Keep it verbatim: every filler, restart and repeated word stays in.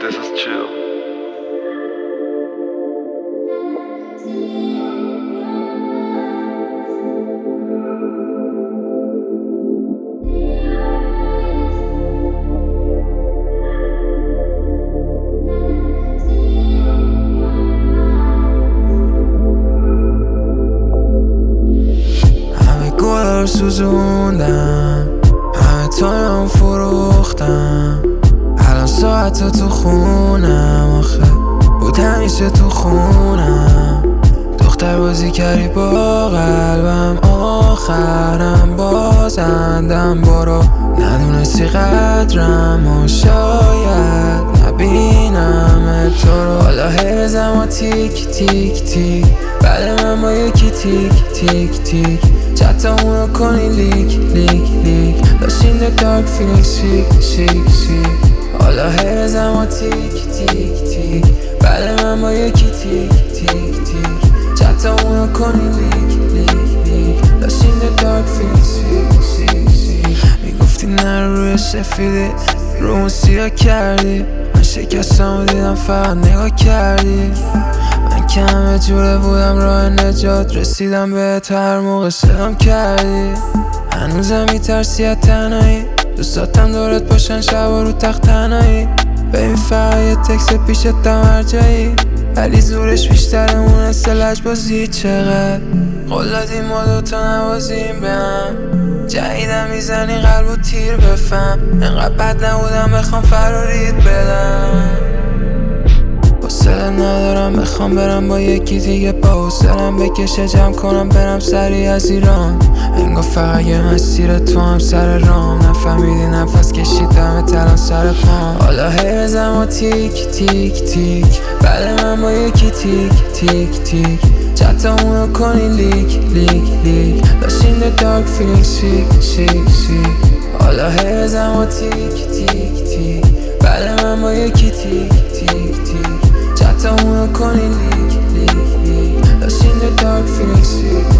This is chill. همه گلار سوزوندم، همه تایم فروختم. الان ساعت تو خونم، آخه بود همیشه تو خونم. دختر بازی کردی با قلبم، آخرم بازندم. برو ندونستی قدرم و شاید نبینم تو رو. حالا هرزم و تیک تیک تیک، بعد من با یکی تیک تیک تیک. چطا اونو کنی لیک لیک لیک، داشتین در دارک فیلینگ سیک سیک سیک. حالا هرزم و تیک تیک تیک، بعد من با یکی تیک تیک تیک. چطا اونو کنی لیک لیک لیک، داشتین در دارک فیلینگ سیک سیک سیک. میگفتی نرو روی سفیدی، رومو سیاه کردی. من شکستم و دیدم فقط نگاه کردی. من که همه جوره بودم راه نجات، رسیدم بهت هر موقع صدام کردی. هنوزم میترسی از تنهایی، دوستاتم دورت باشن شب و رو تخت تنهایی. ببین فقط یه تکس پیشت دم هر جایی، ولی زورش بیشتره اون حس لجبازی. چقدر قول دادیم ما دوتا نوازیم به هم، جدیدم میزنی قلب و تیر بفهم. انقدر بد نبودم بخوام فراریت بدم. حوصله ندارم بخوام برم با یکی دیگه، با حوصلم بکشه جمع کنم برم سری از ایران. انگار فقط یه مسیر تو هم سر رام، نفهمیدی نفس کشیدم الان سر پام. حالا هرزم و تیک تیک تیک، بعد من با یکی تیک تیک تیک. چطا اونو کنی لیک لیک لیک، داشتین در دارک فیلینگ سیک سیک سیک. حالا هرزم و تیک تیک تیک، بعد من با یکی تیک تیک تیک. چطا اونو کنی لیک لیک لیک، داشتین در دارک فیلینگ سیک